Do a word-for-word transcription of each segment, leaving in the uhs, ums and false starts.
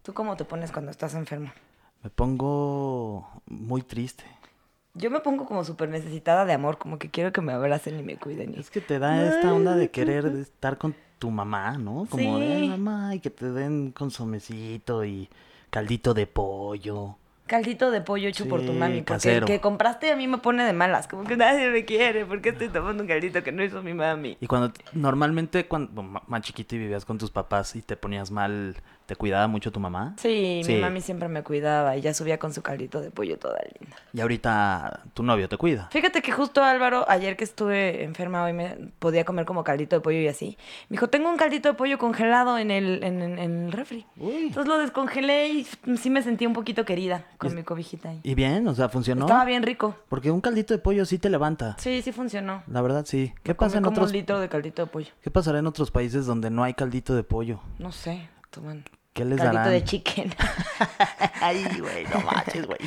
¿Tú cómo te pones cuando estás enfermo? Me pongo muy triste. Yo me pongo como súper necesitada de amor, como que quiero que me abracen y me cuiden. Y... Es que te da esta onda de querer estar con tu mamá, ¿no? Como de, ay, Sí. mamá, y que te den consomecito y caldito de pollo. Caldito de pollo hecho por tu Sí, mami, porque casero. el que compraste a mí me pone de malas, como que nadie me quiere, ¿por qué estoy tomando un caldito que no hizo mi mami? Y cuando, normalmente, cuando bueno, ma- más chiquito y vivías con tus papás y te ponías mal, ¿te cuidaba mucho tu mamá? Sí, mi Sí. mami siempre me cuidaba y ya subía con su caldito de pollo toda linda. Y ahorita tu novio te cuida. Fíjate que justo Álvaro, ayer que estuve enferma, hoy me podía comer como caldito de pollo y así. Me dijo, tengo un caldito de pollo congelado en el, en, en- en el refri. Uy. Entonces lo descongelé y sí me sentí un poquito querida con Y- mi cobijita ahí. Y bien, o sea, funcionó. Estaba bien rico. Porque un caldito de pollo sí te levanta. Sí, sí funcionó. La verdad, sí. ¿Qué Me comí pasa en como otros un litro de caldito de pollo. ¿Qué pasará en otros países donde no hay caldito de pollo? No sé, toman ¿Qué les caldito darán? de chicken. Ay, güey, no manches, güey.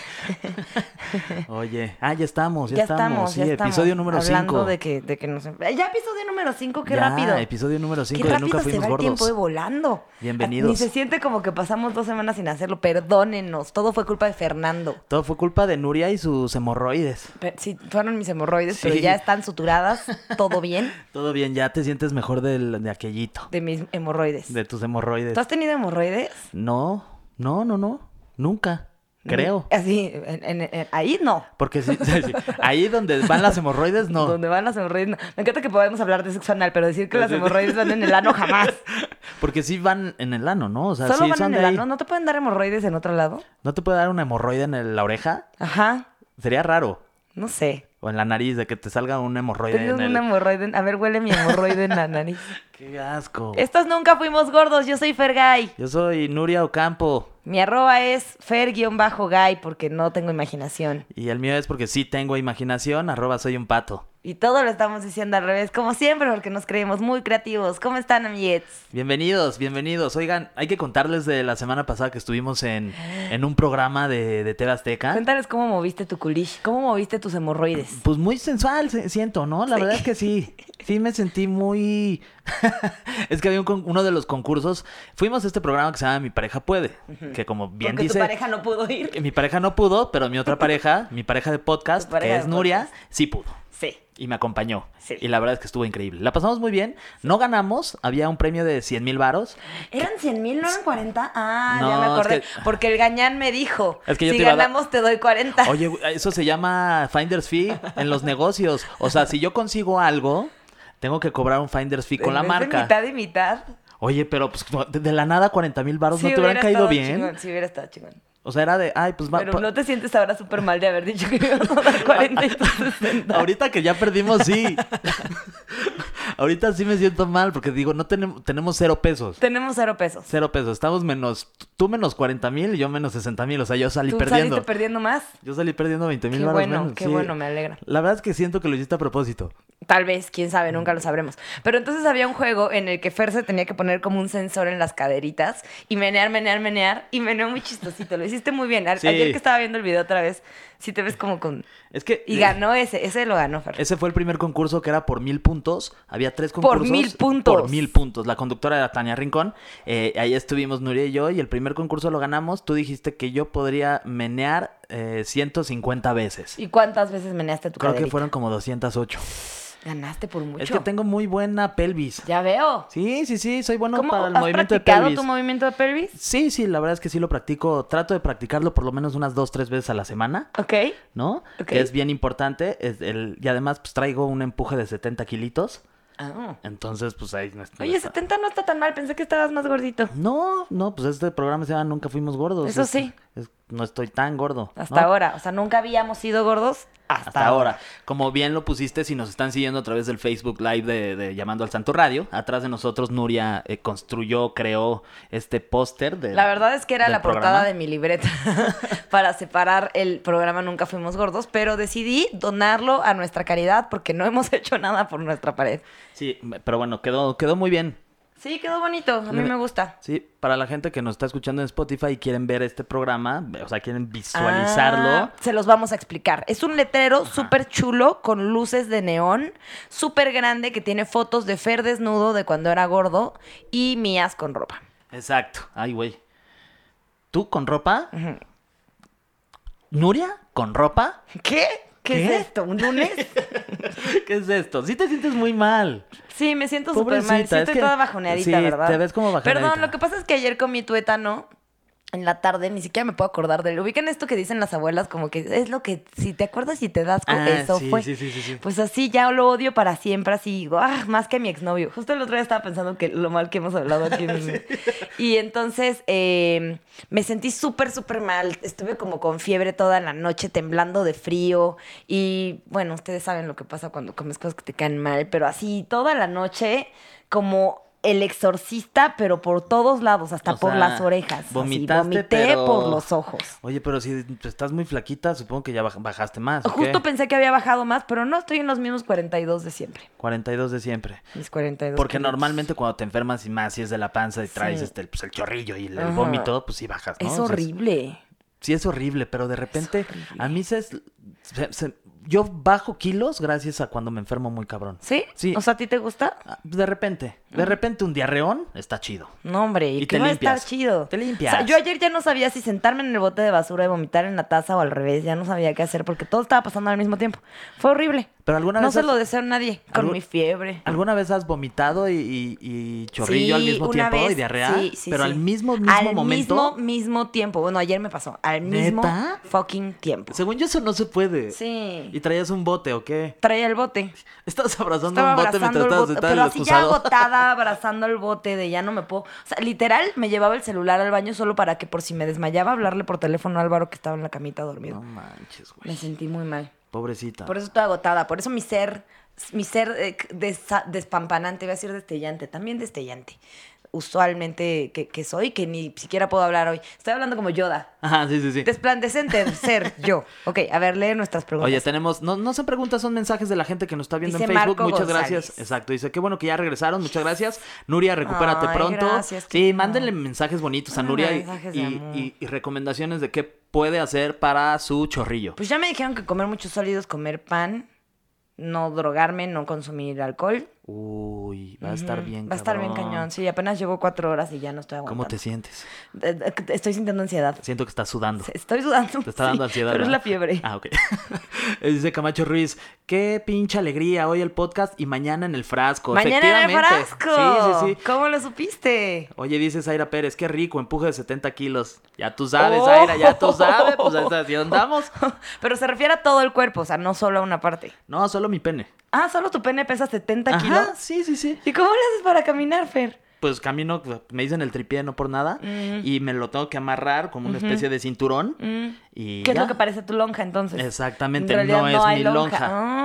Oye, ah, ya estamos, ya, Ya estamos. estamos, Sí, ya estamos. episodio número Hablando cinco. de que, de que nos... enfer- Ya episodio número cinco, qué Ya, rápido. episodio número cinco Qué de rápido Nunca se Fuimos va el tiempo de Gordos. volando. Bienvenidos. Ni se siente como que pasamos dos semanas sin hacerlo. Perdónenos, todo fue culpa de Fernando. Todo fue culpa de Nuria y sus hemorroides. Pe- Sí, fueron mis hemorroides, Sí. pero ya están suturadas, todo bien, Todo bien, ya te sientes mejor del, de aquellito, de mis hemorroides. de tus hemorroides. ¿Tú has tenido hemorroides? No, no, no, no, nunca, creo. Así, en- en- en- ahí no. Porque sí, sí, sí. Ahí donde van las hemorroides, no. Donde van las hemorroides, no. Me encanta que podamos hablar de sexo anal, pero decir que las Sí, sí. hemorroides van en el ano jamás. Porque sí van en el ano, ¿no? O sea, Solo sí van son en de el ahí. ano. ¿No te pueden dar hemorroides en otro lado? ¿No te puede dar una hemorroide en el- la oreja? Ajá, Sería raro. no sé. O en la nariz, de que te salga un hemorroide Tengo en el... una hemorroide. en- A ver, huele mi hemorroide en la nariz. ¡Qué asco! Estos nunca fuimos gordos. Yo soy Fergay. Yo soy Nuria Ocampo. Mi arroba es fer-gay porque no tengo imaginación. Y el mío es porque sí tengo imaginación, arroba soy un pato. Y todo lo estamos diciendo al revés, como siempre, porque nos creemos muy creativos. ¿Cómo están, amiguetes? Bienvenidos, bienvenidos. Oigan, hay que contarles de la semana pasada que estuvimos en, en un programa de, de T V Azteca. Cuéntales cómo moviste tu culish, cómo moviste tus hemorroides. Pues muy sensual, se- siento, ¿no? La Sí. verdad es que sí. Sí me sentí muy... Es que había un con- uno de los concursos. Fuimos a este programa que se llama Mi Pareja Puede. Que como bien Porque dice... tu pareja no pudo ir. que mi pareja no pudo, pero mi otra pareja, mi pareja de podcast, Tu pareja que de es Nuria, podcast. sí pudo. Sí. Y me acompañó. Sí. Y la verdad es que estuvo increíble. La pasamos muy bien. No ganamos. Había un premio de cien mil varos. ¿Eran cien mil, no eran cuarenta? Ah, No, ya me es acordé. que- Porque el gañán me dijo, Es que yo si te iba a dar- ganamos te doy cuarenta. Oye, eso se llama Finder's Fee en los negocios. O sea, si yo consigo algo, tengo que cobrar un Finder's Fee con la En vez de marca. mitad y mitad. Oye, pero pues de de la nada cuarenta mil varos Sí, no te hubieran hubiera caído estado bien. chingón, sí, hubiera estado chingón. O sea, era de, ay, pues va. Pero pa- no te sientes ahora súper mal de haber dicho que me ibas a dar cuarenta y tú sesenta. Ahorita que ya perdimos, sí. Ahorita sí me siento mal porque digo, no tenemos, tenemos cero pesos. Tenemos cero pesos. Cero pesos. Estamos menos, tú menos cuarenta mil y yo menos sesenta mil. O sea, yo salí ¿Tú perdiendo. saliste perdiendo más? Yo salí perdiendo veinte mil Qué varos bueno, menos. qué sí. bueno, me alegra. La verdad es que siento que lo hiciste a propósito. Tal vez, quién sabe, nunca lo sabremos. Pero entonces había un juego en el que Fer se tenía que poner como un sensor en las caderitas y menear, menear, menear. Y meneó muy chistosito, lo hiciste muy bien. A- Sí. Ayer que estaba viendo el video otra vez, sí te ves como con... Es que... Y eh, ganó ese, ese lo ganó Fer. Ese fue el primer concurso que era por mil puntos. Había tres concursos. mil puntos. Por mil puntos. La conductora era Tania Rincón. Eh, ahí estuvimos Nuria y yo. Y el primer concurso lo ganamos. Tú dijiste que yo podría menear eh, ciento cincuenta veces. ¿Y cuántas veces meneaste tu Creo caderita? que fueron como doscientas ocho. Ganaste por mucho. Es que tengo muy buena pelvis. Ya veo. Sí, sí, sí. Soy bueno ¿Cómo para el has movimiento de practicado pelvis. tu movimiento de pelvis? Sí, sí, la verdad es que sí lo practico. Trato de practicarlo por lo menos unas dos, tres veces a la semana. Ok. ¿No? Ok. Que es bien importante. Es el... Y además, pues traigo un empuje de setenta kilitos. Ah. Entonces, pues ahí no está. Oye, setenta no está tan mal, pensé que estabas más gordito. No, no, pues este programa se llama Nunca Fuimos Gordos. Eso Es- sí. es- no estoy tan gordo. Hasta ¿no? ahora. O sea, nunca habíamos sido gordos hasta, Hasta ahora. Como bien lo pusiste, si nos están siguiendo a través del Facebook Live de, de Llamando al Santo Radio, atrás de nosotros Nuria eh, construyó, creó este póster de. La verdad es que era del la portada programa. de mi libreta para separar el programa Nunca Fuimos Gordos, pero decidí donarlo a nuestra caridad porque no hemos hecho nada por nuestra pared. Sí, pero bueno, quedó, quedó muy bien. Sí, quedó bonito, a mí me gusta. Sí, para la gente que nos está escuchando en Spotify y quieren ver este programa, o sea, quieren visualizarlo. Ah, se los vamos a explicar. Es un letrero súper chulo con luces de neón, súper grande que tiene fotos de Fer desnudo de cuando era gordo y mías con ropa. Exacto. Ay, güey. ¿Tú con ropa? Ujú. ¿Nuria con ropa? ¿Qué? ¿Qué, ¿Qué? es esto? ¿Un lunes? ¿Qué es esto? Sí te sientes muy mal. Sí, me siento súper mal. Sí, Pobrecita, es estoy que- toda bajoneadita, sí, ¿verdad? te ves como bajoneadita. Perdón, lo que pasa es que ayer comí tuétano en la tarde, ni siquiera me puedo acordar de él. ¿Ubican esto que dicen las abuelas? Como que es lo que, si te acuerdas y te das con Ah, eso sí, fue. sí, sí, sí, sí. Pues así ya lo odio para siempre, así, digo, ah, más que a mi exnovio. Justo el otro día estaba pensando que lo mal que hemos hablado aquí. En... Y entonces eh, me sentí súper, súper mal. Estuve como con fiebre toda la noche, temblando de frío. Y bueno, ustedes saben lo que pasa cuando comes cosas que te caen mal, pero así toda la noche como el exorcista, pero por todos lados, hasta O por sea, las orejas. Así, vomitaste, vomité pero- por los ojos. Oye, pero si estás muy flaquita, supongo que ya baj- bajaste más, ¿o Justo qué? pensé que había bajado más, pero no, estoy en los mismos cuarenta y dos de siempre. cuarenta y dos de siempre. Mis cuarenta y dos. Porque kilitos. normalmente cuando te enfermas y más si es de la panza y traes Sí. este, pues, el chorrillo y el, el Ajá. vómito, pues sí bajas, ¿no? Es O sea, horrible. sí es horrible, pero de repente horrible. a mí se, se- se- yo bajo kilos gracias a cuando me enfermo muy cabrón. ¿Sí? Sí. O sea, ¿a ti te gusta? Ah, De repente, de repente un diarreón está chido. No, hombre, ¿y, Y qué te va a limpias. estar chido? Te limpias. O sea, yo ayer ya no sabía si sentarme en el bote de basura y vomitar en la taza o al revés. Ya no sabía qué hacer porque todo estaba pasando al mismo tiempo. Fue horrible. Pero alguna No vez se has- lo deseo a nadie con algún- mi fiebre. ¿Alguna vez has vomitado y, y- y chorrillo al Sí, mismo una tiempo vez, y diarrea? sí, sí, pero sí. al mismo, mismo al momento. mismo, mismo tiempo. Bueno, ayer me pasó. Al mismo ¿Neta? fucking tiempo. Según yo eso no se puede. Sí. ¿Y traías un bote o qué? Traía el bote. Estabas abrazando Estaba un bote abrazando mientras el estabas bote, sentada en pero el así ya excusado. agotada, abrazando el bote de ya no me puedo. O sea, literal, me llevaba el celular al baño solo para que por si me desmayaba, hablarle por teléfono a Álvaro que estaba en la camita dormido. No manches, Me güey. sentí muy mal. Pobrecita. Por eso estoy agotada. Por eso mi ser, mi ser eh, desa- despampanante, voy a decir destellante, también destellante. Usualmente que, que soy, que ni siquiera puedo hablar hoy. Estoy hablando como Yoda. Ajá, sí, sí, sí. Desplandecente ser yo. Ok, a ver, lee nuestras preguntas. Oye, tenemos, no, no son preguntas, son mensajes de la gente que nos está viendo Dice en Facebook. Marco Muchas González. gracias. Exacto. Dice, qué bueno que ya regresaron. Muchas gracias. Nuria, recupérate Ay, pronto. gracias, Sí, querido. mándenle mensajes bonitos a Ah, Nuria y, mensajes de y- amor. y- y recomendaciones de qué puede hacer para su chorrillo. Pues ya me dijeron que comer muchos sólidos, comer pan, no drogarme, no consumir alcohol. Uy, va a estar Ujú. bien, Va a estar bien cabrón. cañón. Sí, apenas llevo cuatro horas y ya no estoy aguantando. ¿Cómo te sientes? Eh, eh, Estoy sintiendo ansiedad. Siento que estás sudando. Estoy sudando. Te está dando sí, ansiedad. Pero es ¿verdad? la fiebre. Ah, ok. Dice Camacho Ruiz, qué pinche alegría hoy el podcast y mañana en el frasco. Mañana en el Efectivamente. frasco. Sí, sí, sí. ¿Cómo lo supiste? Oye, dice Zaira Pérez, qué rico, empuje de setenta kilos. Ya tú sabes, Oh. Zaira, ya tú sabes, pues así andamos. Pero se refiere a todo el cuerpo, o sea, no solo a una parte. No, solo mi pene. Ah, solo tu pene pesa setenta Ajá, kilos. sí, sí, sí. ¿Y cómo le haces para caminar, Fer? Pues camino, me dicen el tripié no por nada, Mm. y me lo tengo que amarrar como una especie de cinturón. Mm. Y ¿Qué ya. es lo que parece tu lonja entonces? Exactamente, En realidad no es hay mi lonja.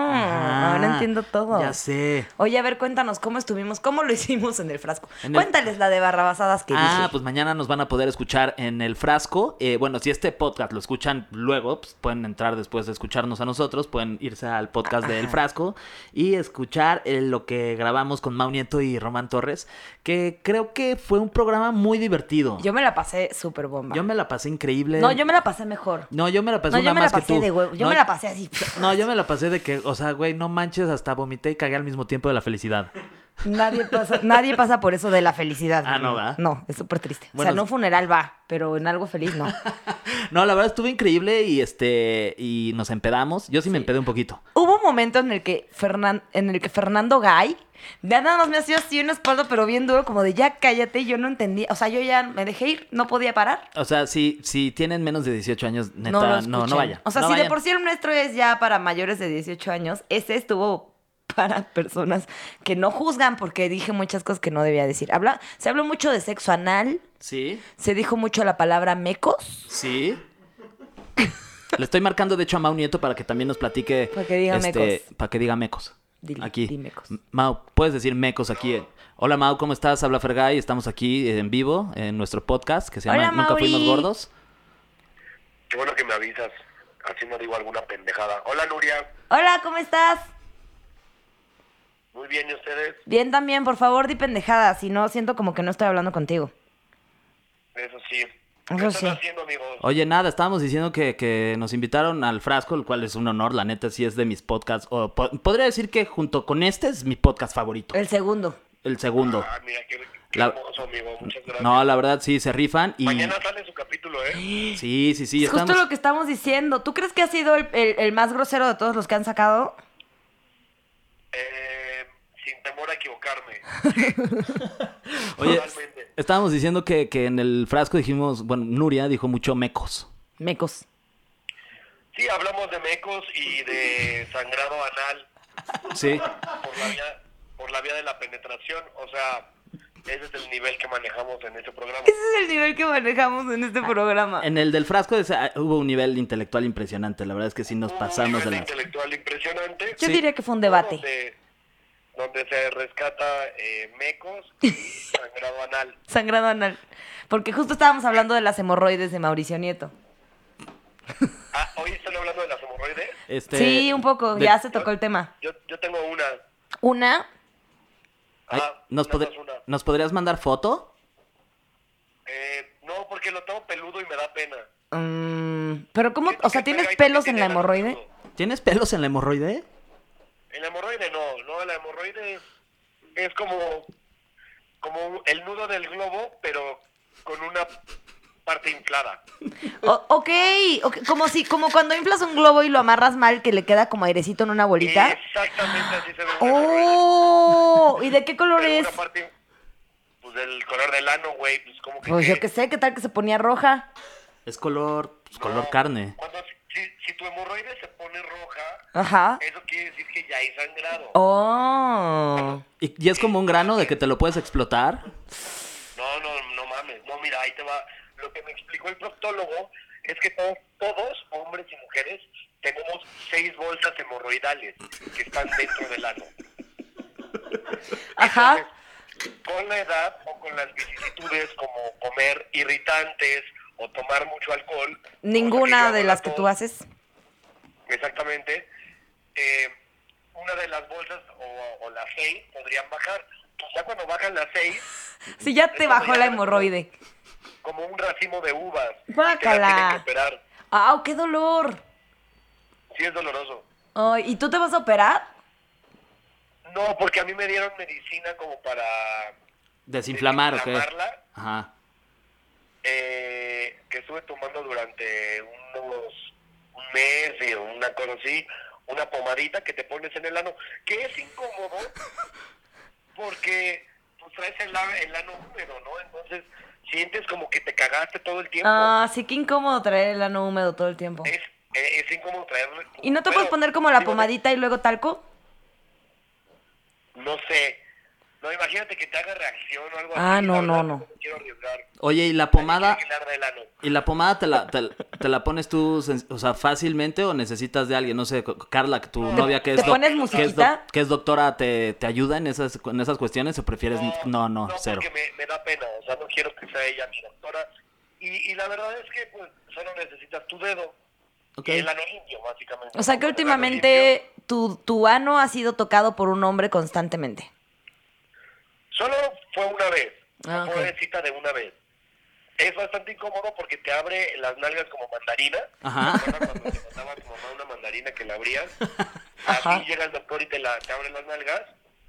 Ah, Ajá, ahora entiendo todo. Ya sé. Oye, a ver, cuéntanos cómo estuvimos, cómo lo hicimos en el frasco. En el- Cuéntales la de barrabasadas que Ah, dije. pues mañana nos van a poder escuchar en el frasco. Eh, bueno, si este podcast lo escuchan luego, pues pueden entrar después de escucharnos a nosotros, pueden irse al podcast de El Frasco y escuchar eh, lo que grabamos con Mau Nieto y Román Torres, que creo que fue un programa muy divertido. Yo me la pasé súper bomba. Yo me la pasé increíble. No, yo me la pasé mejor. No, yo me la pasé No, una yo me la más que pasé tú. de huevo. Yo No, me la pasé así. No, yo me la pasé de que, o sea, güey, no manches, hasta vomité y cagué al mismo tiempo de la felicidad. Nadie pasa, nadie pasa por eso de la felicidad. Ah, no, ¿verdad? No, es súper triste. o Bueno, sea, no funeral va, pero en algo feliz no. No, la verdad estuvo increíble y este y nos empedamos. Yo sí, me empedé un poquito. Hubo un momento en el que Fernan- en el que Fernando Gay ya nada más me hacía así una espalda, pero bien duro, como de ya cállate, y yo no entendía. O sea, yo ya me dejé ir, no podía parar. O sea, si, si tienen menos de dieciocho años, neta, No, lo no, escuchen. no, vayan. O sea, no si de vayan. por sí el nuestro es ya para mayores de dieciocho años, ese estuvo para personas que no juzgan porque dije muchas cosas que no debía decir. Habla, se habló mucho de sexo anal, Sí, se dijo mucho la palabra mecos. sí. Le estoy marcando, de hecho, a Mau Nieto para que también nos platique. Para que diga mecos. Para que diga mecos. Dile, aquí. di mecos. Mau, puedes decir mecos aquí. Hola, Mau, ¿cómo estás? Habla Fergay. Estamos aquí en vivo en nuestro podcast que se llama Hola, Nunca Mauri. Fuimos Gordos. Qué bueno que me avisas. Así no digo alguna pendejada. Hola, Nuria. Hola, ¿cómo estás? Muy bien, ¿y ustedes? Bien también, por favor, di pendejadas, si no siento como que no estoy hablando contigo. Eso sí. Eso ¿Qué sí. están haciendo, amigos? Oye, nada, estábamos diciendo que, que nos invitaron al Frasco, el cual es un honor, la neta, sí es de mis podcasts. O po- podría decir que junto con este es mi podcast favorito. El segundo. El segundo. Ah, mira, qué, qué La- hermoso, amigo. Muchas gracias. No, la verdad sí, se rifan y... Mañana sale su capítulo, ¿eh? ¿eh? Sí, sí, sí. Es justo estamos- lo que estamos diciendo. ¿Tú crees que ha sido el, el- el más grosero de todos los que han sacado? Eh, sin temor a equivocarme. Oye, Totalmente. estábamos diciendo que, que en el frasco dijimos, bueno, Nuria dijo mucho mecos. Mecos. Sí, hablamos de mecos y de sangrado anal Sí. por la vía, por la vía de la penetración. O sea, ese es el nivel que manejamos en este programa. Ese es el nivel que manejamos en este programa. En el del frasco ese, ah, hubo un nivel intelectual impresionante. La verdad es que sí nos Un pasamos de nivel la... intelectual impresionante. Yo Sí. diría que fue un debate. Donde, donde se rescata eh, mecos y sangrado anal. Sangrado anal. Porque justo estábamos hablando de las hemorroides de Mauricio Nieto. Ah, hoy están hablando de las hemorroides. Este, Sí, un poco. de- Ya se tocó el tema. Yo, yo tengo una. Una. Ay, Ah, ¿nos, nada podr- más una. ¿Nos podrías mandar foto? Eh, no, porque lo tengo peludo y me da pena. mm, pero ¿cómo? Siento O sea, que ¿tienes Fergay pelos también en la tiene algo hemorroide? peludo. ¿Tienes pelos en la hemorroide? En la hemorroide no, no, la hemorroide es como, como el nudo del globo, pero con una parte inflada. O- ok, ok, como si, como cuando inflas un globo y lo amarras mal, que le queda como airecito en una bolita. Exactamente así se ve una hemorroide. ¡Oh! ¿Y de qué color Pero es? una parte, pues del color del ano, güey, pues como que... Pues yo que- qué sé, ¿qué tal que se ponía roja? Es color, pues, no, color carne. Cuando, si, si tu hemorroide se pone roja, Ajá. eso quiere decir que ya hay sangrado. Oh. ¿Y, y es como un grano de que te lo puedes explotar? No, no, no mames. No, mira, ahí te va. Lo que me explicó el proctólogo es que todos, todos, hombres y mujeres, tenemos seis bolsas hemorroidales que están dentro del ano. Ajá. Entonces, con la edad o con las vicisitudes como comer irritantes o tomar mucho alcohol. cosa que yo Ninguna hago de las que todo, tú haces. Exactamente. eh, una de las bolsas o, o las seis podrían bajar. Pues ya cuando bajan las seis, Si ya te Es bajó como la ya- hemorroide. como un racimo de uvas. y te la Guácala. tienen que operar. ¡Ah, qué dolor! Sí es doloroso. Ay, ¿y tú te vas a operar? No, porque a mí me dieron medicina como para ¿Desinflamar o qué? desinflamarla, Ajá. eh, que estuve tomando durante unos un mes y una cosa así, una pomadita que te pones en el ano, que es incómodo porque pues traes el, a- el ano húmedo, ¿no? Entonces sientes como que te cagaste todo el tiempo. Ah, sí, qué incómodo traer el ano húmedo todo el tiempo. Es, es, es incómodo traerlo. ¿Y no te Pero, puedes poner como la digo, pomadita y luego talco? No sé. No, imagínate que te haga reacción o algo Ah, así. no, la no, verdad, no. me quiero arriesgar. Oye, ¿y la pomada? Hay que arde el ano. ¿Y la pomada te la, te, te la pones tú, sen- o sea, fácilmente o necesitas de alguien? No sé, Co- Carla, que tu novia que es, te pones que es, musiquita? doc- que es doctora, ¿te, te ayuda en esas, en esas cuestiones o prefieres? No, no, cero. porque me, me da pena, o sea, no quiero que sea ella mi doctora. Y, y la verdad es que, pues, solo necesitas tu dedo Ok. y el ano limpio, básicamente. O sea que Con el ano últimamente tu, tu ano ha sido tocado por un hombre constantemente. limpio. Solo fue una vez, Ah, fue ok. cita de una vez. Es bastante incómodo porque te abre las nalgas como mandarina. Ajá. ¿Te acuerdas cuando te mandaba tu mamá una mandarina que la abrías? Ajá. Así llega el doctor y te, la, te abre las nalgas.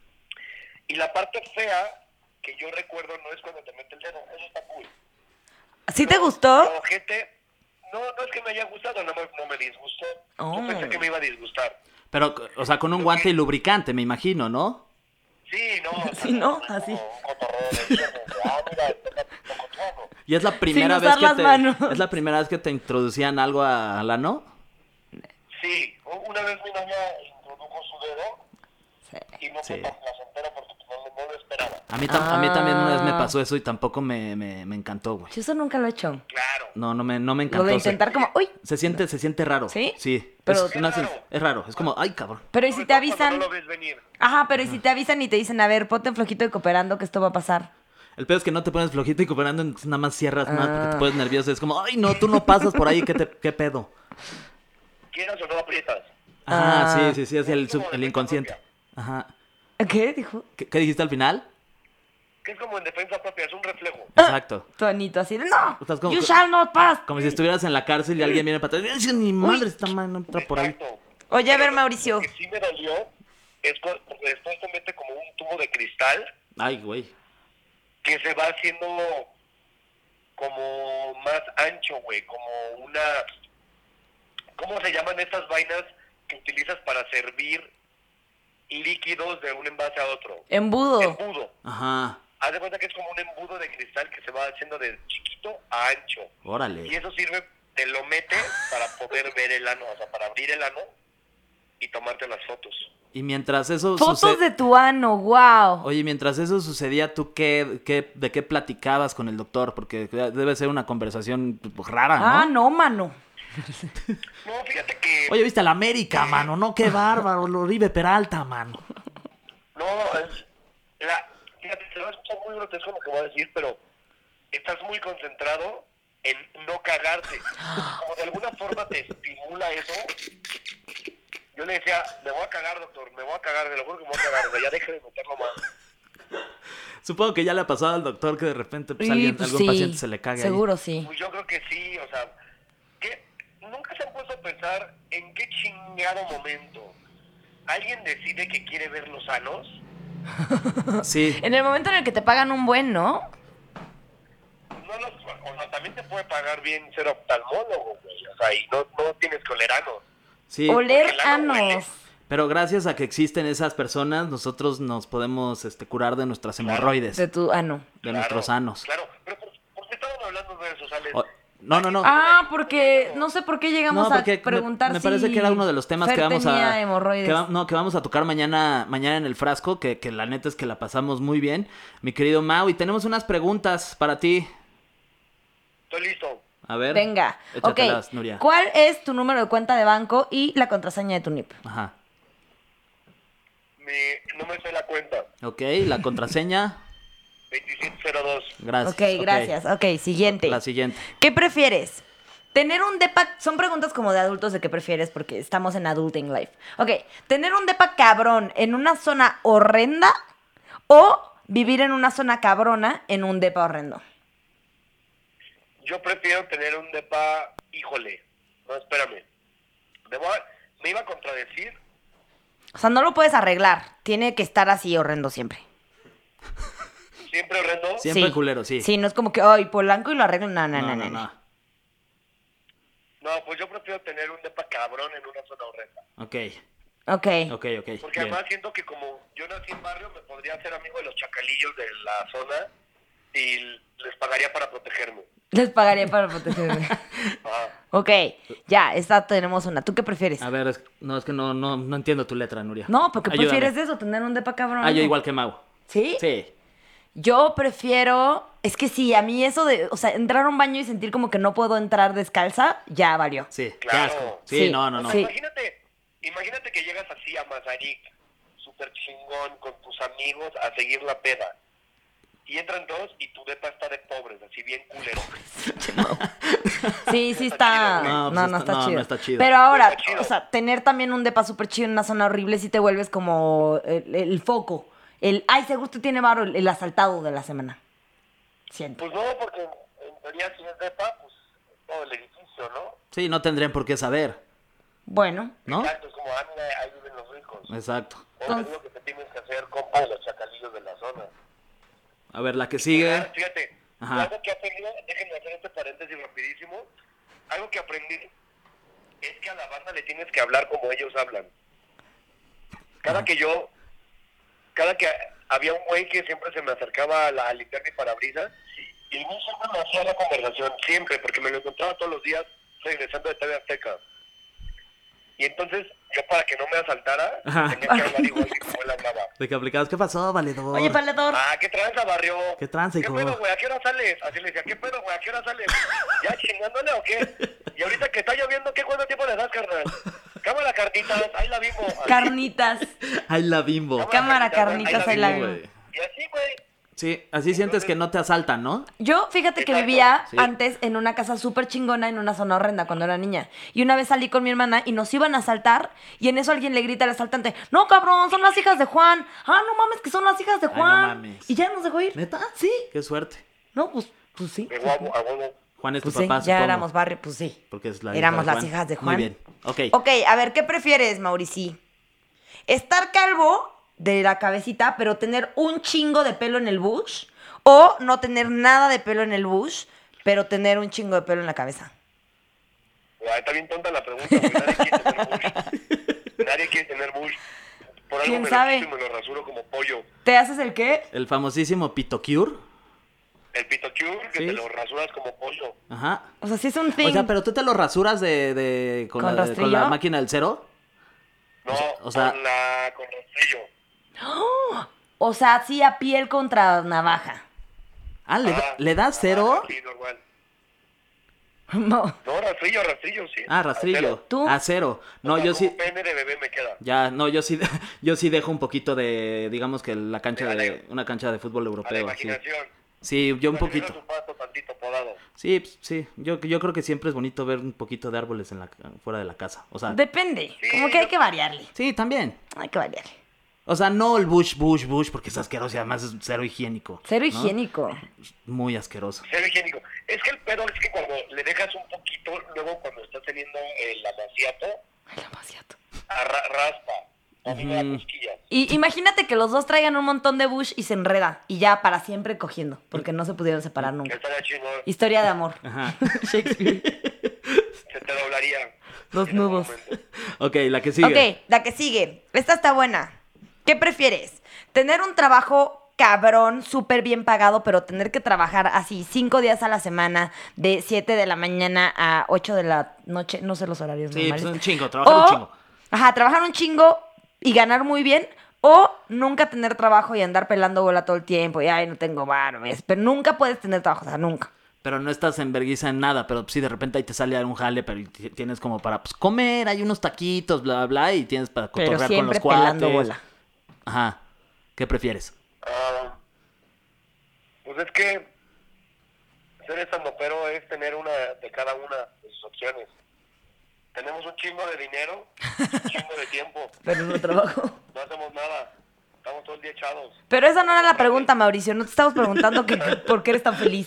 Y la parte fea que yo recuerdo no es cuando te mete el dedo, eso está cool. ¿Sí te Lo- gustó? lo ojete, no, no es que me haya gustado, no me, no me disgustó. Oh. Yo pensé que me iba a disgustar. Pero, o sea, con un guante y lubricante, me imagino, ¿no? Sí, no. o sea, Sí, ¿no? fue Así. como un cotorreo de viernes, de, ah, mira, está cotorreando. Y es la primera usar vez que las te, manos. es la primera vez que te introducían algo a, a la no. Sí, u- una vez mi novia introdujo su dedo Sí. y no Sí. fue tan placentero porque pues, no, no lo esperaba. A mí, tam- a mí también una vez me Ah. pasó eso y tampoco me, me, me encantó, güey. Yo eso nunca lo he hecho. Claro. No, no me, no me encantó. Lo de se- intentar como, uy, Se siente, se siente raro. ¿Sí? Sí. Pero- es, una Es sen- raro. es raro. Es como, ay, cabrón. pero ¿y Sobre si te todo cuando avisan? No lo ves venir. Ajá, pero ¿y si te avisan y te dicen, a ver, ponte flojito y cooperando que esto va a pasar? El pedo es que no te pones flojito y cooperando, entonces nada más cierras más porque Ah. te pones nervioso. Es como, ay, no, tú no pasas por ahí, ¿qué, te, qué pedo? Quieras o no aprietas. Ajá, Ah. sí, sí, sí, es el, Es como sub- el defensa inconsciente. propia. Ajá. ¿Qué dijo? ¿Qué, qué dijiste al final? Que es como en defensa propia, es un reflejo. Exacto. Tu anito así de, no, Estás como- you shall not pass. Como si estuvieras en la cárcel y alguien viene para atrás. ¡Ay, mi madre está mal, no entra por ahí! Exacto. Oye, a ver, Pero Mauricio. Lo que sí me dolió es cu- porque después te mete como un tubo de cristal Ay, güey. que se va haciendo como más ancho, güey, como una... ¿Cómo se llaman estas vainas que utilizas para servir líquidos de un envase a otro? Embudo. Embudo. Ajá. Haz de cuenta que es como un embudo de cristal que se va haciendo de chiquito a ancho. Órale. Y eso sirve, te lo metes para poder ver el ano, o sea, para abrir el ano y tomarte las fotos. Y mientras eso Fotos sucede... de tu ano, wow. Oye, mientras eso sucedía, ¿tú qué, qué, de qué platicabas con el doctor? Porque debe ser una conversación pues, rara, ¿no? Ah, no, mano. No, fíjate que... Oye, ¿viste a la América, mano? No, qué bárbaro, lo Oribe Peralta, mano. No, es... La, fíjate, se va a escuchar muy grotesco lo que voy a decir, pero estás muy concentrado en no cagarte. Como de alguna forma te estimula eso. Yo le decía, me voy a cagar, doctor, me voy a cagar, te lo juro que me voy a cagar, o sea, ya deje de meterlo más. Supongo que ya le ha pasado al doctor que de repente pues, Sí, alguien, pues algún sí, paciente se le cague ahí. seguro sí. Pues yo creo que sí, o sea, ¿qué? ¿Nunca se han puesto a pensar en qué chingado momento alguien decide que quiere ver los sanos? Sí. En el momento en el que te pagan un buen, ¿no? No los, o sea, también te puede pagar bien ser oftalmólogo, güey, o sea, y no, no tienes coleranos. Sí. Oler Porque el ano huele. anos. Pero gracias a que existen esas personas, nosotros nos podemos este, curar de nuestras hemorroides, De tu ano. de Claro, nuestros sanos. Claro, pero ¿por, por qué estaban hablando de eso, Sales? O- no, no, no. Ah, porque no sé por qué llegamos No, porque a preguntar me, me si parece que era uno de los temas Fer que vamos tenía a hemorroides. que va- no, que vamos a tocar mañana mañana en el frasco, que, que la neta es que la pasamos muy bien, mi querido Mau, y tenemos unas preguntas para ti. Estoy listo. A ver. Venga, ok. Échatelas, Nuria. ¿Cuál es tu número de cuenta de banco y la contraseña de tu N I P? Ajá. Mi, no me sé la cuenta. Ok, la contraseña. veintisiete cero dos. Gracias. Ok, gracias. Ok, siguiente. La siguiente. ¿Qué prefieres? Tener un depa... Son preguntas como de adultos de qué prefieres porque estamos en Adulting Life. Ok, ¿tener un depa cabrón en una zona horrenda o vivir en una zona cabrona en un depa horrendo? Yo prefiero tener un depa, híjole, no, espérame. Me, voy a- me iba a contradecir. O sea, no lo puedes arreglar. Tiene que estar así horrendo siempre. Siempre horrendo. Siempre culero, sí. Sí, no es como que, ay, Polanco y lo arreglo. No, no, no, no. no. No, pues yo prefiero tener un depa cabrón en una zona horrenda. Ok, Ok. ok, ok. Porque bien. además siento que como yo nací en barrio, me podría hacer amigo de los chacalillos de la zona y les pagaría para protegerme. Les pagaría para protegerme. Ah, Ok, ya, esta tenemos una. ¿Tú qué prefieres? A ver, es- no, es que no, no, no entiendo tu letra, Nuria. No, porque Ayúdame. prefieres eso, tener un depa cabrón. Ah, yo igual que Mau. ¿Sí? Sí. Yo prefiero... Es que sí, a mí eso de... O sea, entrar a un baño y sentir como que no puedo entrar descalza, ya valió. Sí, qué Claro. asco. Sí, Sí. no, no, o no. sea, Sí. imagínate, imagínate que llegas así a Mazarik, súper chingón, con tus amigos, a seguir la peda. Y entran dos y tu depa está de pobres, así bien culero. Sí, sí Está está... chido, No, güey. no, No, pues está, está- no, chido. no está chido. Pero ahora, Está chido. o sea, tener también un depa súper chido en una zona horrible sí te vuelves como el, el foco. El, ay, seguro tú tiene varo, el, el asaltado de la semana. Siento. Pues no, porque en teoría si es depa, pues todo el edificio, ¿no? Sí, no tendrían por qué saber, Bueno, ¿no? Exacto, es como, ah, mira, ahí viven los ricos. Exacto. O te digo que te tienes que hacer compa de los chacalillos de la zona. A ver, la que sigue. Ah, fíjate, Ajá. algo que aprendí, déjenme hacer este paréntesis rapidísimo, algo que aprendí es que a la banda le tienes que hablar como ellos hablan. Cada que yo, cada que había un güey que siempre se me acercaba a, la, a limpiar mi parabrisas, y el güey siempre me hacía la conversación, siempre, porque me lo encontraba todos los días regresando de T V Azteca. Y entonces, yo para que no me asaltara, Ajá. tenía que hablar igual que como él hablaba. De que aplicabas, ¿qué pasó, valedor? oye, valedor. Ah, ¿qué tranza, barrio? ¿Qué tranza, ¿Qué hijo? pedo, güey? ¿A qué hora sales? Así le decía, ¿qué pedo, güey? ¿A qué hora sales? ¿Ya chingándole o qué? Y ahorita que está lloviendo, ¿qué cuánto tiempo le das, carnal? Cámara, carnitas, ahí la vimos. Así. Carnitas. Ay, la bimbo. Cámara, carnitas, ahí la Sí, vimos. güey. Y así, güey. Sí, así sientes que no te asaltan, ¿no? Yo, fíjate que Exacto. vivía Sí. antes en una casa súper chingona en una zona horrenda cuando era niña. Y una vez salí con mi hermana y nos iban a asaltar y en eso alguien le grita al asaltante, no, cabrón, son las hijas de Juan. Ah, no mames, que son las hijas de Ay, Juan. no mames. Y ya nos dejó ir. ¿Neta? Sí. Qué suerte. No, pues, pues sí. De guapo, a huevo. Juan es Pues tu sí, papá, ya supongo. éramos barrio, pues sí. Porque es la Éramos hija de las Juan. hijas de Juan. Muy bien. Ok. Ok, a ver, ¿qué prefieres, Maurici? ¿Estar calvo de la cabecita, pero tener un chingo de pelo en el bush? ¿O no tener nada de pelo en el bush, pero tener un chingo de pelo en la cabeza? Ay, está bien tonta la pregunta, güey. Nadie quiere tener bush. Nadie quiere tener bush. Por algo ¿Quién me sabe? lo quito y me lo rasuro como pollo. ¿Te haces el qué? El famosísimo Pitocure. El pitocure, que Sí. te lo rasuras como pollo. Ajá. O sea, sí es un thing. O sea, pero tú te lo rasuras de, de con, ¿Con la, de- con la rastrillo? máquina del cero. No, o sea- con la con rastrillo. O sea, sí a piel contra navaja. Ah, ¿le, da- Ah, ¿le das ah, cero? Sí, normal. No. No, rastrillo, rastrillo, sí. Ah, rastrillo. Acero. ¿Tú? A cero. No, O sea, yo como sí. pene de bebé me queda. Ya, no, yo sí, yo sí dejo un poquito de, digamos que la cancha De de, jaleo. una cancha de fútbol A la europeo. Sí, imaginación. sí, yo un Cuando dejas poquito. un pasto tantito podado. Sí, pues, sí. Yo, yo creo que siempre es bonito ver un poquito de árboles en la, fuera de la casa. O sea, Depende. Sí, Como que hay yo- que variarle. sí, también. Hay que variarle. O sea, no el bush, bush, bush, porque es asqueroso y además es cero higiénico. Cero ¿no? higiénico. Muy asqueroso. Cero higiénico. Es que el pedo es que cuando le dejas un poquito, luego cuando estás teniendo el amaciato, El amaciato. arra- raspa. A mí me da Ujú. cosquillas. Y imagínate que los dos traigan un montón de bush y se enreda. Y ya para siempre cogiendo. Porque no se pudieron separar Que nunca. estaría chingón. Historia de amor. Ajá. Shakespeare. Se te doblaría. Los en algún nudos. momento. Ok, la que sigue. Ok, la que sigue. Esta está buena. ¿Qué prefieres? ¿Tener un trabajo cabrón, súper bien pagado, pero tener que trabajar así cinco días a la semana, de siete de la mañana a ocho de la noche? No sé los horarios Sí, pues normales. un chingo, trabajar un O- chingo. Ajá, trabajar un chingo y ganar muy bien. O nunca tener trabajo y andar pelando bola todo el tiempo. Y, ay, no tengo varo. ¿ves? Pero nunca puedes tener trabajo, o sea, nunca. Pero no estás en vergüenza en nada, pero sí de repente ahí te sale un jale, pero t- tienes como para pues, comer, hay unos taquitos, bla, bla, bla, y tienes para Pero cotorrear con siempre los cuates. pelando bola. Ajá. ¿Qué prefieres? Ah, pues es que ser estandopero es tener una de cada una de sus opciones. Tenemos un chingo de dinero, un chingo de tiempo. Pero no trabajo. No hacemos nada. Estamos todo el día echados. Pero esa no era la pregunta, Mauricio. No te estamos preguntando que, por qué eres tan feliz.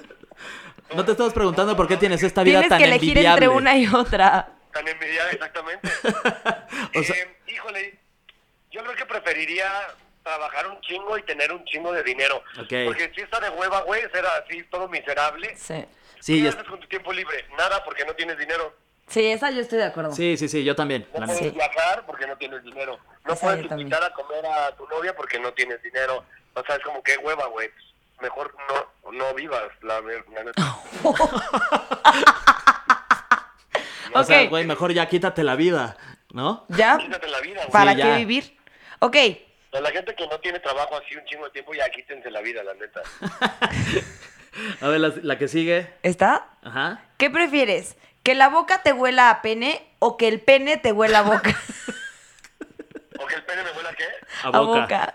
No te estamos preguntando por qué tienes esta vida Tienes tan que elegir envidiable. entre una y otra. Tan envidiada, exactamente. O sea- Eh, híjole, yo creo que preferiría trabajar un chingo y tener un chingo de dinero. Ok. Porque si está de hueva, güey, ser así todo miserable. Sí. Sí, ¿Qué ya haces con tu tiempo libre? Nada, porque no tienes dinero. Sí, esa yo estoy de acuerdo. sí, sí, sí, yo también. No la puedes neta. Sí. viajar porque no tienes dinero. No Esa puedes yo también. invitar a comer a tu novia porque no tienes dinero. O sea, es como que hueva, güey. Mejor no, no vivas, la, ver- la neta. O sea, Ok. güey, mejor ya quítate la vida, ¿no? ¿Ya? Quítate la vida, güey. ¿Para Sí, qué ya. vivir? Ok. A la gente que no tiene trabajo así un chingo de tiempo, ya quítense la vida, la neta. A ver, la, la que sigue. ¿Está? Ajá. ¿Qué prefieres? ¿Que la boca te huela a pene o que el pene te huela a boca? ¿O que el pene me huela qué? A boca.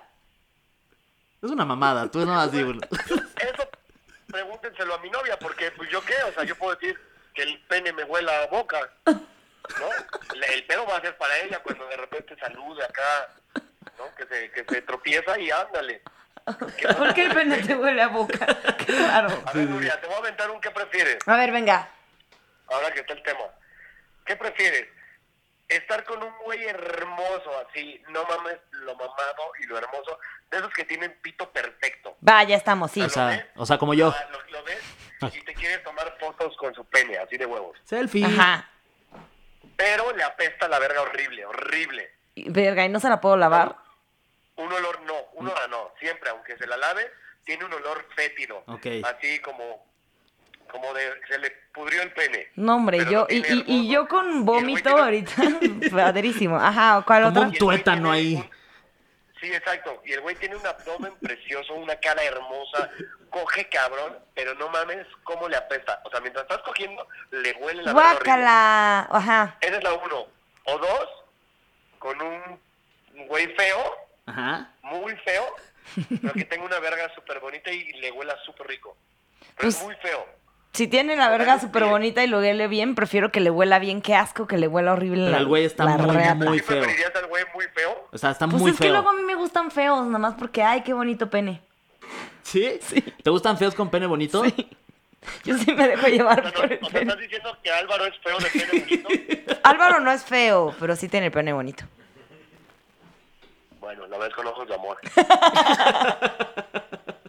Es una mamada, tú no has dicho. Eso pregúntenselo a mi novia, porque pues yo qué, o sea, yo puedo decir que el pene me huela a boca, ¿no? Le- El pedo va a ser para ella cuando de repente salude acá, ¿no? Que se, que se tropieza y ándale. ¿Qué ¿Por qué el pene te huele a boca? Qué raro. A ver, Nuria, te voy a aventar un ¿qué prefieres? A ver, venga. Ahora que está el tema. ¿Qué prefieres? Estar con un güey hermoso así, no mames, lo mamado y lo hermoso, de esos que tienen pito perfecto. Va, ya estamos, sí. O sea, o sea, como yo. Ah, lo, lo ves y te quieres tomar fotos con su pene, así de huevos. Selfie. Ajá. Pero le apesta la verga horrible, horrible. Y, Verga, ¿y no se la puedo lavar? Un olor no, un olor no, siempre, aunque se la lave, tiene un olor fétido. Ok. Así como, como de, se le pudrió el pene. No, hombre, Pero yo, lo y, tiene y, y hermoso. yo con Y el güey vómito tiene- ahorita, padrísimo. Ajá, ¿cuál Como otra? un Y el güey tuétano tiene ahí. un- Sí, exacto. Y el güey tiene un abdomen precioso, una cara hermosa, coge cabrón, pero no mames cómo le apesta. O sea, mientras estás cogiendo, le huele la verga horrible. Guácala. Ajá. Esa es la uno. O dos, con un güey feo, Ajá. muy feo, pero que tenga una verga súper bonita y le huela súper rico. Pero Pues- es muy feo. Si tiene la verga súper bonita y lo huele bien, prefiero que le huela bien. Qué asco que le huela horrible Pero la el güey está la muy, reata. muy ¿Sí feo. preferirías al güey muy feo? O sea, está Pues muy es feo. que luego a mí me gustan feos, nada más porque, ay, qué bonito pene. ¿Sí? ¿Te gustan feos con pene bonito? Yo sí me dejo llevar O sea, por el no- o sea, pene. ¿estás diciendo que Álvaro es feo de pene bonito? Álvaro no es feo, pero sí tiene el pene bonito. Bueno, la ves con ojos de amor.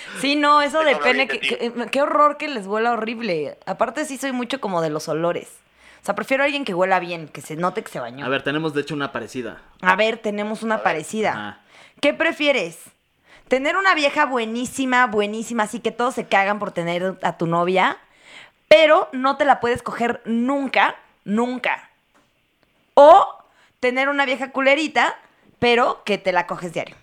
Sí, no, eso Eso de habla pene, bien de que- ti. que- qué horror que les huela horrible. Aparte sí soy mucho como de los olores. O sea, prefiero a alguien que huela bien, que se note que se bañó. A ver, tenemos de hecho una parecida. A ver, tenemos una ver. parecida. Ajá. ¿Qué prefieres? ¿Tener una vieja buenísima, buenísima, así que todos se cagan por tener a tu novia, pero no te la puedes coger nunca, nunca? ¿O tener una vieja culerita, pero que te la coges diario?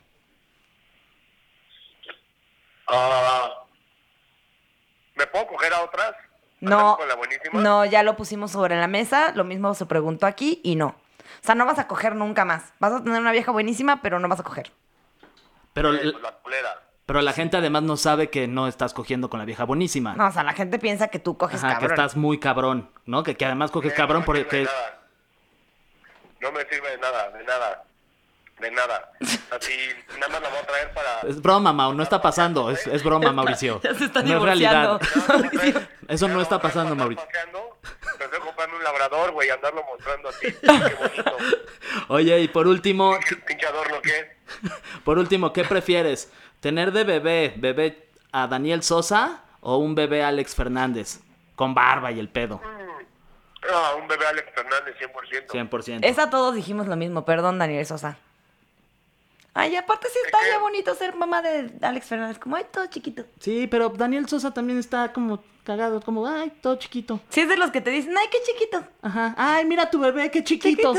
Ah, ¿me puedo coger a otras? No, ¿Con la buenísima? no, ya lo pusimos sobre la mesa, lo mismo se preguntó aquí y no. O sea, no vas a coger nunca más. Vas a tener una vieja buenísima, pero no vas a coger. Pero, Eh, pues la culera. pero la gente además no sabe que no estás cogiendo con la vieja buenísima. No, o sea, la gente piensa que tú coges Ajá, cabrón. que estás muy cabrón, ¿no? Que, que además coges Eh, cabrón no me sirve porque... de nada. No me sirve de nada, de nada. De nada. Así, nada más la voy a traer para... Es broma, Mau, no está pasando. Es, es broma, Mauricio. Ya se está No es realidad. divorciando. No, no, traer- Eso no la está voy a traer pasando, para Mauricio. andar paseando. Prefiero comprarme un labrador, güey, y andarlo mostrando así. Qué bonito. Oye, y por último, ¿Qué pinche adorno qué? por último, ¿qué prefieres? ¿Tener de bebé, bebé a Daniel Sosa o un bebé Alex Fernández? Con barba y el pedo. Ah, un bebé Alex Fernández, cien por ciento. cien por ciento. Esa todos dijimos lo mismo, perdón, Daniel Sosa. Ay, aparte sí está qué? ya bonito ser mamá de Alex Fernández, como ay, todo chiquito. Sí, pero Daniel Sosa también está como cagado, como, ay, todo chiquito. Sí es de los que te dicen, ay, qué chiquito. Ajá. Ay, mira tu bebé, qué chiquito.